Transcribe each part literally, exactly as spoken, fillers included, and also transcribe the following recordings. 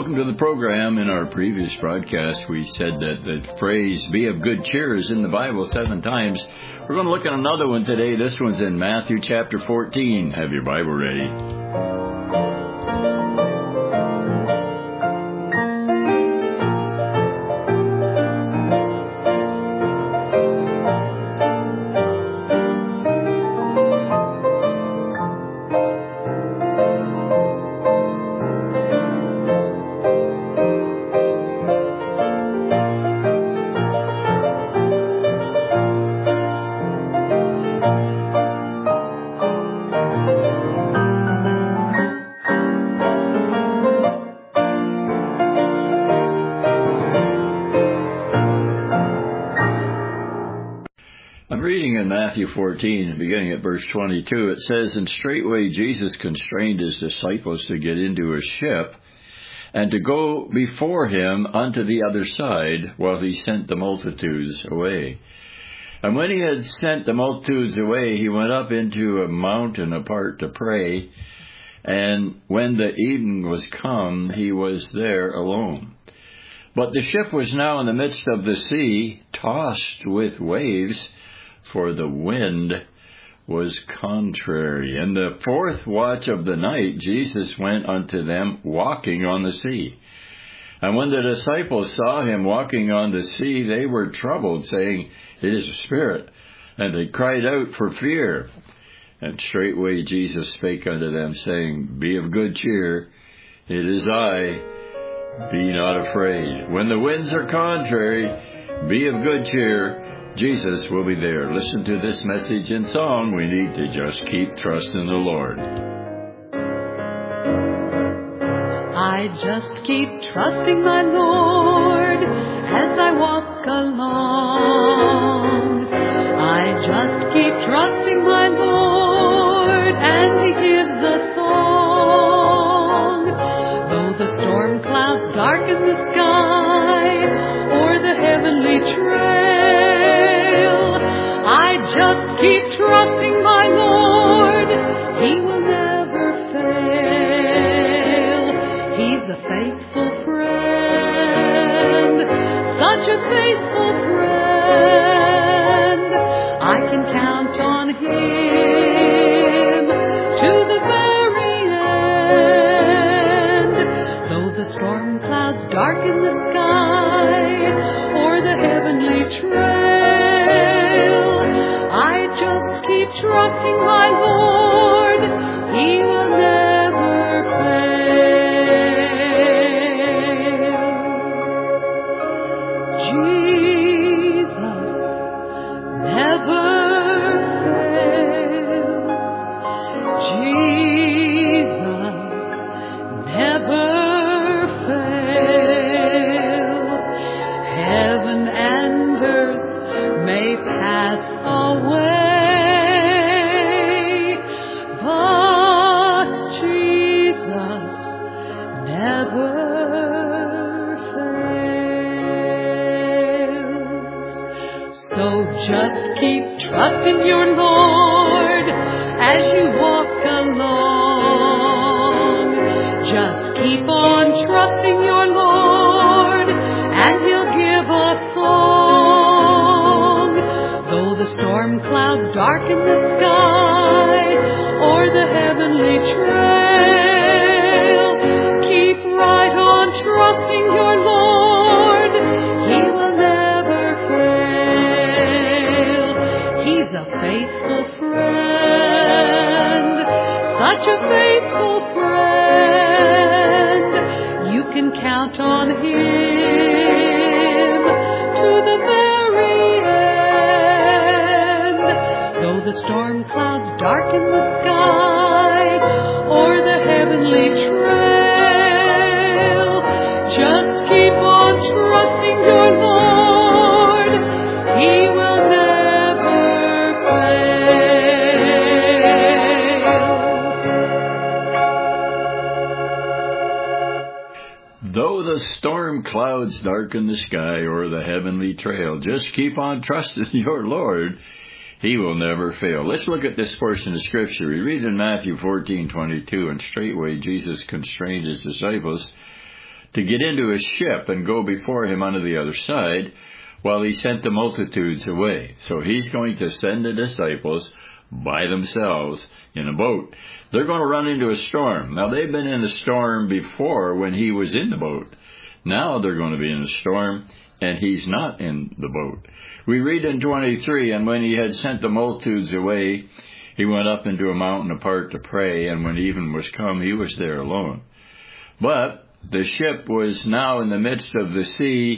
welcome to the program. In our previous broadcast, we said that the phrase, be of good cheer, is in the Bible seven times. We're going to look at another one today. This one's in Matthew chapter fourteen. Have your Bible ready. Matthew fourteen, beginning at verse twenty-two, it says, And straightway Jesus constrained his disciples to get into a ship, and to go before him unto the other side, while he sent the multitudes away. And when he had sent the multitudes away, he went up into a mountain apart to pray, and when the evening was come, he was there alone. But the ship was now in the midst of the sea, tossed with waves, for the wind was contrary. In the fourth watch of the night, Jesus went unto them walking on the sea. And when the disciples saw him walking on the sea, they were troubled, saying, It is a spirit. And they cried out for fear. And straightway Jesus spake unto them, saying, Be of good cheer, it is I, be not afraid. When the winds are contrary, be of good cheer, Jesus will be there. Listen to this message in song. We need to just keep trusting the Lord. I just keep trusting my Lord as I walk along. I just keep trusting my Lord, and He gives a song. Though the storm clouds darken the sky or the heavenly trail, I just keep trusting my Lord. He will never fail. He's a faithful friend, such a faithful friend. I can count on Him to the very end. Though the storm clouds darken the sky or the heavenly trail, I just keep trusting my Lord. He will never fail. Jesus never fails. Jesus never fails. Heaven and earth may pass away, but Jesus never fails. So just keep trusting your Lord as you walk along. Just keep on trusting your Lord, and He'll give a song. Though the storm clouds darken the sky or the heavenly trail, keep right on trusting your Lord. He will never fail. He's a faithful friend, such a faithful friend. You can count on Him to the very end. Though the storm clouds darken the sky or the heavenly trail, just keep on trusting your Lord. He will never fail. Though the storm clouds darken the sky or the heavenly trail, just keep on trusting your Lord. He will never fail. Let's look at this portion of Scripture. We read in Matthew fourteen twenty-two, and straightway Jesus constrained his disciples to get into a ship and go before him onto the other side while he sent the multitudes away. So he's going to send the disciples by themselves in a boat. They're going to run into a storm. Now, they've been in a storm before when he was in the boat. Now they're going to be in a storm, and he's not in the boat. We read in twenty-three, and when he had sent the multitudes away, he went up into a mountain apart to pray, and when even was come, he was there alone. But the ship was now in the midst of the sea,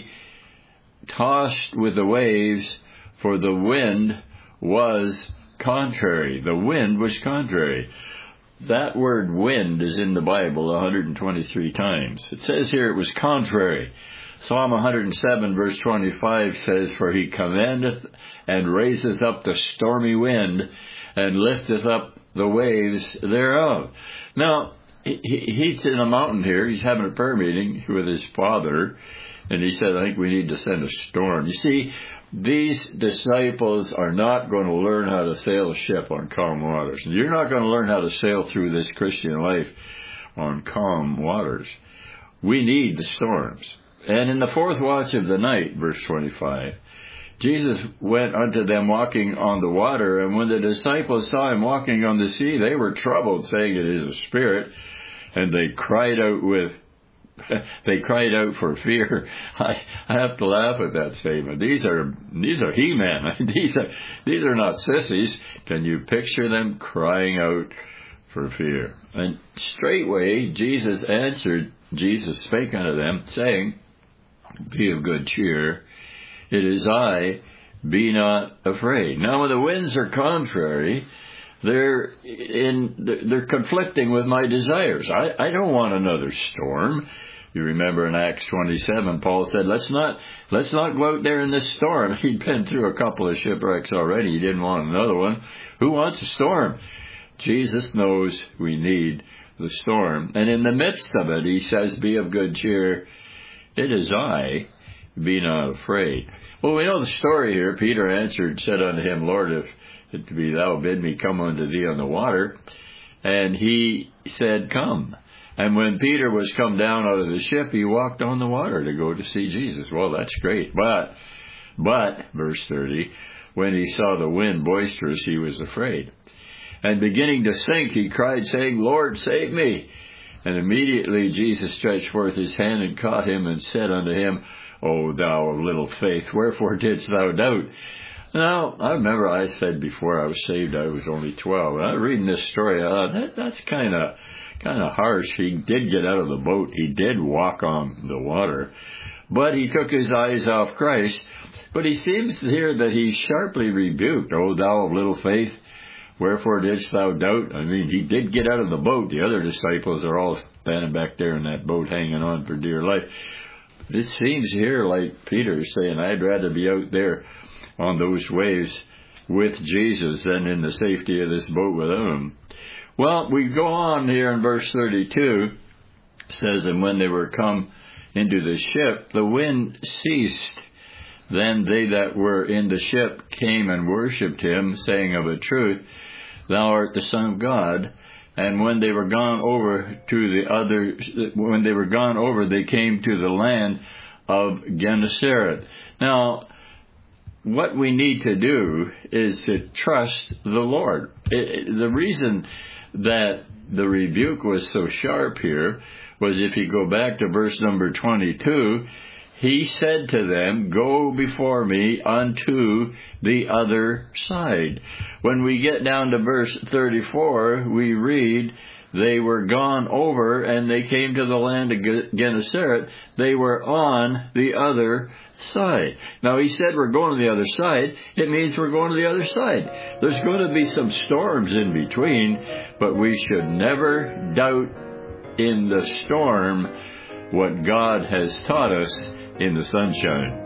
tossed with the waves, for the wind was contrary. The wind was contrary. That word wind is in the Bible one hundred twenty-three times. It says here it was contrary. Psalm one hundred seven verse twenty-five says, For he commandeth and raiseth up the stormy wind, and lifteth up the waves thereof. Now, he, he's in a mountain here. He's having a prayer meeting with his father, and he said, I think we need to send a storm. You see, these disciples are not going to learn how to sail a ship on calm waters. You're not going to learn how to sail through this Christian life on calm waters. We need the storms. And in the fourth watch of the night, verse twenty-five, Jesus went unto them walking on the water, and when the disciples saw him walking on the sea, they were troubled, saying, It is a spirit, and they cried out with They cried out for fear. I, I have to laugh at that statement. These are these are he-men. these are these are not sissies. Can you picture them crying out for fear? And straightway Jesus answered. Jesus spake unto them, saying, Be of good cheer. It is I. Be not afraid. Now, when the winds are contrary, they're in they're conflicting with my desires. I, I don't want another storm. You remember in Acts twenty-seven, Paul said, let's not let's not go out there in this storm. He'd been through a couple of shipwrecks already. He didn't want another one. Who wants a storm? Jesus knows we need the storm. And in the midst of it, he says, Be of good cheer. It is I. Be not afraid. Well, we know the story here. Peter answered, said unto him, Lord, if it be thou, bid me come unto thee on the water. And he said, Come. And when Peter was come down out of the ship, he walked on the water to go to see Jesus. Well, that's great. But, but, verse thirty, when he saw the wind boisterous, he was afraid. And beginning to sink, he cried, saying, Lord, save me. And immediately Jesus stretched forth his hand and caught him and said unto him, O thou of little faith, wherefore didst thou doubt? Now, I remember I said before I was saved I was only twelve. And I was reading this story, I thought, that, that's kind of kind of harsh. He did get out of the boat. He did walk on the water. But he took his eyes off Christ. But he seems here that he's sharply rebuked. O thou of little faith, wherefore didst thou doubt? I mean, he did get out of the boat. The other disciples are all standing back there in that boat hanging on for dear life. It seems here like Peter is saying, I'd rather be out there on those waves with Jesus than in the safety of this boat without him. Well, we go on here in verse thirty-two. It says, And when they were come into the ship, the wind ceased. Then they that were in the ship came and worshipped him, saying of a truth, Thou art the Son of God. And when they were gone over to the other, when they were gone over, they came to the land of Gennesaret. Now, what we need to do is to trust the Lord. It, the reason that the rebuke was so sharp here was, if you go back to verse number twenty-two, he said to them, Go before me unto the other side. When we get down to verse thirty-four, we read, They were gone over, and they came to the land of Gennesaret. They were on the other side. Now, he said we're going to the other side. It means we're going to the other side. There's going to be some storms in between, but we should never doubt in the storm what God has taught us in the sunshine.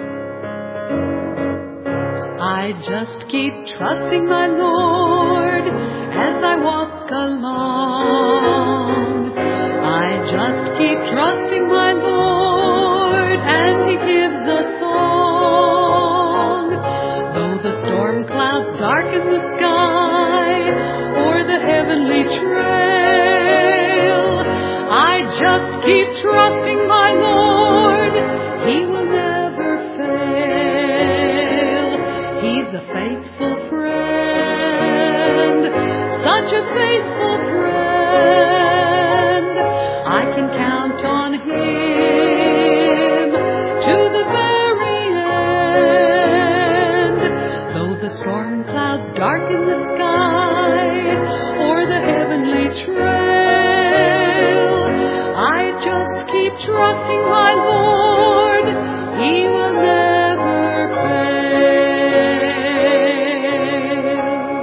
I just keep trusting my Lord as I walk along. I just keep trusting my Lord, and he gives a song. Though the storm clouds darken the sky or the heavenly trail, I just keep trusting my He's a faithful friend, such a faithful friend. I can count on him to the very end. Though the storm clouds darken the sky or the heavenly trail, I just keep trusting my Lord. He will never fail.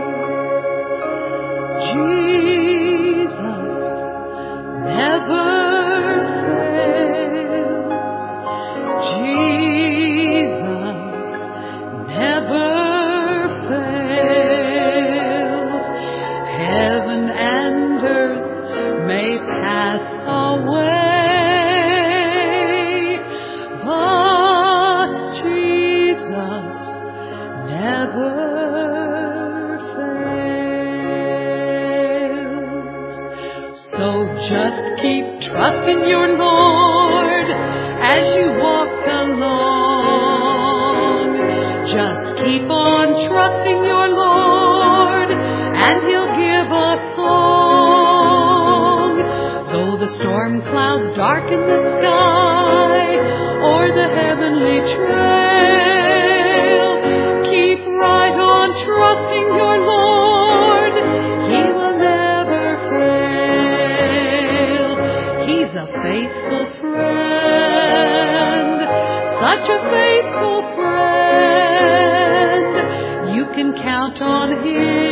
Jesus never fails. Jesus never fails. Heaven and earth may pass away, but Jesus never fails. So just keep trusting your Lord as you walk along. Just keep on trusting your Lord, and He'll give a song. Though the storm clouds darken the sky or the heavenly trail, keep right on trusting your Lord. He will never fail. He's a faithful friend, such a faithful friend. You can count on Him